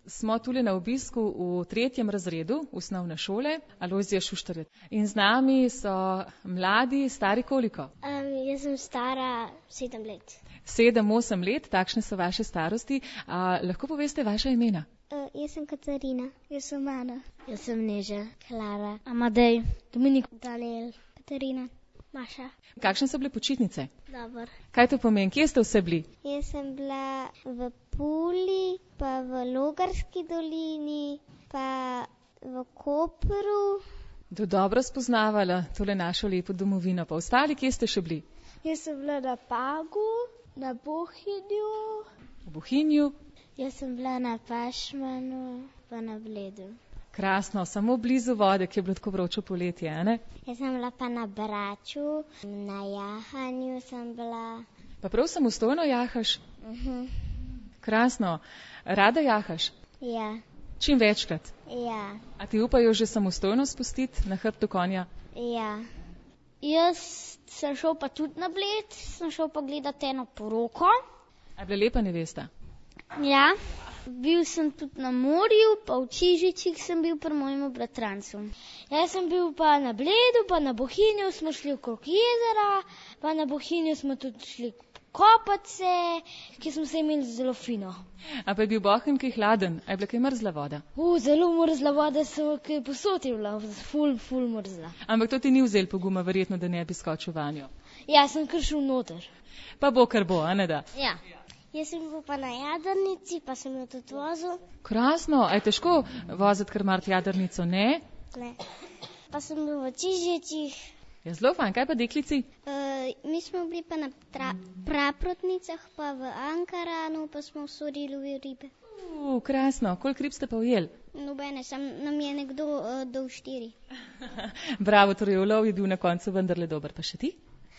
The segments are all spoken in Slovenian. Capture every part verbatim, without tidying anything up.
smo tule na obisku v tretjem razredu osnovne šole Alojzija Šuštarja. In z nami so mladi, stari koliko? Um, jaz sem stara sedem let. Sedem, osem let, takšne so vaše starosti. A, lahko poveste vaša imena? Uh, jaz sem Katarina. Jaz sem Ana. Jaz sem Neža. Klara. Amadej. Dominik. Daniel. Katarina. Maša. Kakšne so bile počitnice? Dobar. Kaj to pomeni? Kje ste vse bili? Jaz sem bila v Puli, pa v Logarski dolini, pa v Kopru. Do dobro spoznavala tole našo lepo domovino. Pa ostali, kje ste še bili? Jaz sem bila na Pagu, na Bohinju. V Bohinju. Jaz sem bila na Pašmanu, pa na Bledu. Krasno, samo blizu vode, ki je bilo tako vroče poletje, a ne? Jaz sem bila pa na Braču, na jahanju sem bila. Pa prav samostojno jahaš? Uh-huh. Krasno. Rada jahaš? Ja. Čim večkrat? Ja. A ti upajo že samostojno spustiti na hrbtu konja? Ja. Jaz sem šel pa tudi na Bled, sem šel pa gledati eno poroko. A je bila lepa nevesta? Ja. Bil sem tudi na morju, pa v Čižičih sem bil pri mojemu bratrancu. Jaz sem bil pa na Bledu, pa na Bohinju smo šli okrog jezera, pa na Bohinju smo tudi šli kopat se, ki smo se imeli zelo fino. A pa je bil Bohinj kaj hladen? A je bila kaj mrzla voda? U, zelo mrzla voda, sem kaj posod je bila, ful, ful mrzla. Ampak to ti ni vzel poguma, verjetno, da ne bi skočil vanjo. Ja, sem kar šel noter. Pa bo kar bo, a ne da? Ja. Jaz sem bil pa na jadrnici, pa sem jo tudi vozil. Krasno, a je težko voziti kar mart jadrnico, ne? Ne. Pa sem bil v Čižečih. Je zelo fajn, kaj pa deklici? Uh, mi smo bili pa na tra- Praprotnicah, pa v Ankaranu, pa smo sorili ribe. Uh, krasno, koliko rib ste pa ujeli? Nobene, sam nam je nekdo uh, dal štiri. Bravo, torej ulov je bil na koncu vendarle dober, pa še ti?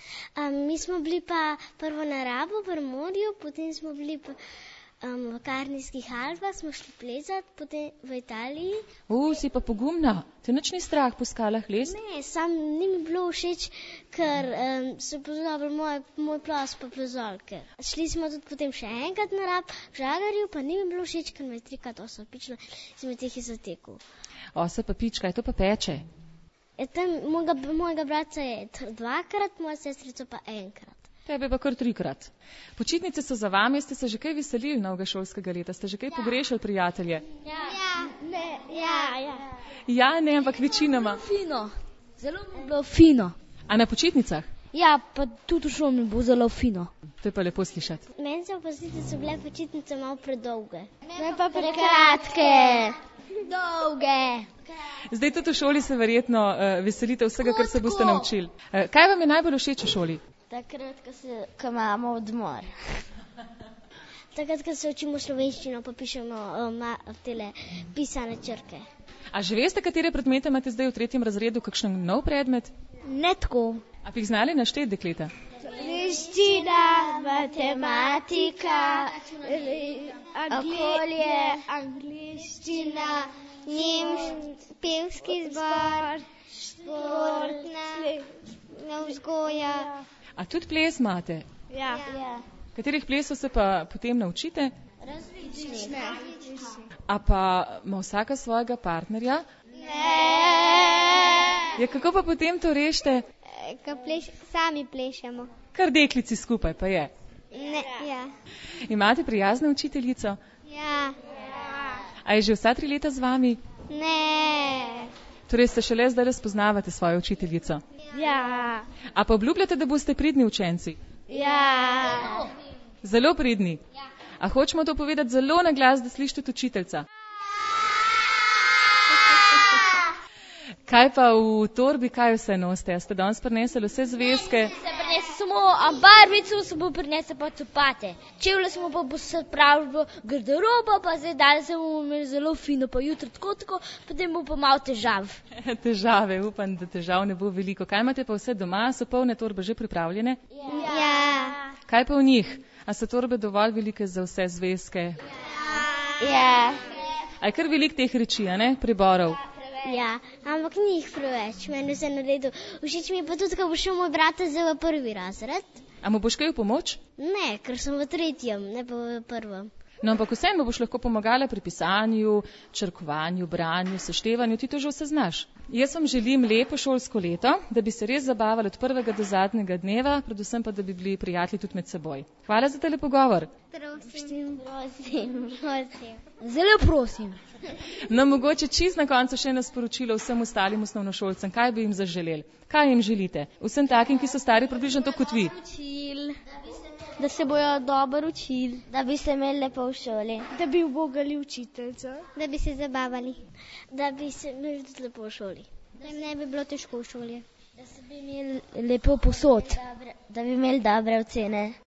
Um, mi smo bili pa prvo na Rabu, v morju, potem smo bili pa um, v Karnijskih Alpah, smo šli plezat, potem v Italiji. U, si pa pogumna, te nič ni strah po skalah lest? Ne, sam ni mi bilo všeč, ker um, so poznali moj, moj plas pa plezalke. Šli smo tudi potem še enkrat na Rab, v Žagarju, pa ni mi bilo všeč, ker me je trikrat osa pičila, sem teh izotekel. Osa pa pička, je to pa peče? E, tam mojega, mojega brata je dvakrat, moja sestrica pa enkrat. Tebe pa kar trikrat. Počitnice so za vami, ste se že kaj veselili novega šolskega leta? Ste že kaj ja. pogrešali prijatelje? Ja, ja, ne, ja, ja. Ja, ne, ampak večinoma. Fino, zelo mi bilo fino. A na počitnicah? Ja, pa tudi v šoli mi bo zelo fino. To je pa lepo slišati. Meni se pa zdi, da so bile počitnice malo predolge. Ne pa prekratke. Dolge. Zdaj tudi v šoli se verjetno uh, veselite vsega, kar se boste naučili. Uh, kaj vam je najbolj všeč v šoli? Takrat, ko se, ko imamo odmor. Takrat, ko se učimo slovenščino, pa pišemo um, tele pisane črke. A že veste, katere predmete imate zdaj v tretjem razredu, kakšen nov predmet? Ne tako. A bi jih znali našteti, dekleta? Slovenščina, matematika, okolje, angliščina, nemški, pevski zbor, športna, vzgoja. A tudi ples imate? Ja. ja. Katerih plesov se pa potem naučite? Različne. A pa ima vsaka svojega partnerja? Ne. Ja, kako pa potem to rešite? Ko pleš, sami plešemo. Kar deklici skupaj pa je. Ne, ja. Imate prijazno učiteljico? Ja. A je že vsa tri leta z vami? Ne. Torej ste šele zdaj razpoznavate svojo učiteljico? Ja. A pa obljubljate, da boste pridni učenci? Ja. Zelo pridni? A hočemo to povedati zelo na glas, da slišite učiteljca? Kaj pa v torbi, kaj vse nosite? Ste danes prinesli vse zvezke? Se prinese samo barvico, se bo prinese pa copate. Čevlje smo pa se pravili garderoba, pa zdaj danes se bomo imeli zelo fino, pa jutri tako tako, potem bo pa malo težav. Težave, upam, da težav ne bo veliko. Kaj imate pa vse doma? So polne torbe že pripravljene? Ja. Ja. Kaj pa v njih? A so torbe dovolj velike za vse zvezke? Ja. A je kar velik teh reči, a ne? Priborov. Ja, ampak ni jih preveč, meni se na redu. Všeč mi je pa tudi, ko bo šel moj brat zdaj v prvi razred. A mu boš kaj v pomoč? Ne, ker sem v tretjem, ne pa v prvem. No, ampak vseeno boš lahko pomagala pri pisanju, črkovanju, branju, seštevanju, ti to že vse znaš. Jaz vam želim lepo šolsko leto, da bi se res zabavali od prvega do zadnjega dneva, predvsem pa, da bi bili prijatelji tudi med seboj. Hvala za tale pogovor. Prosim, prosim, prosim. Zelo prosim. No, mogoče čist na koncu še eno sporočilo vsem ostalim osnovnošolcem. Kaj bi jim zaželeli? Kaj jim želite? Vsem takim, ki so stari približno to kot vi. Učil, da se bojo dobro učili, Da bi se imeli lepo v šoli. da bi ubogali učiteljico. Da bi se zabavali. Da bi se imeli tudi lepo v šoli. Da jim ne bi bilo težko v šoli. Da se bi imeli lepo posod. Da bi imeli dobre ocene.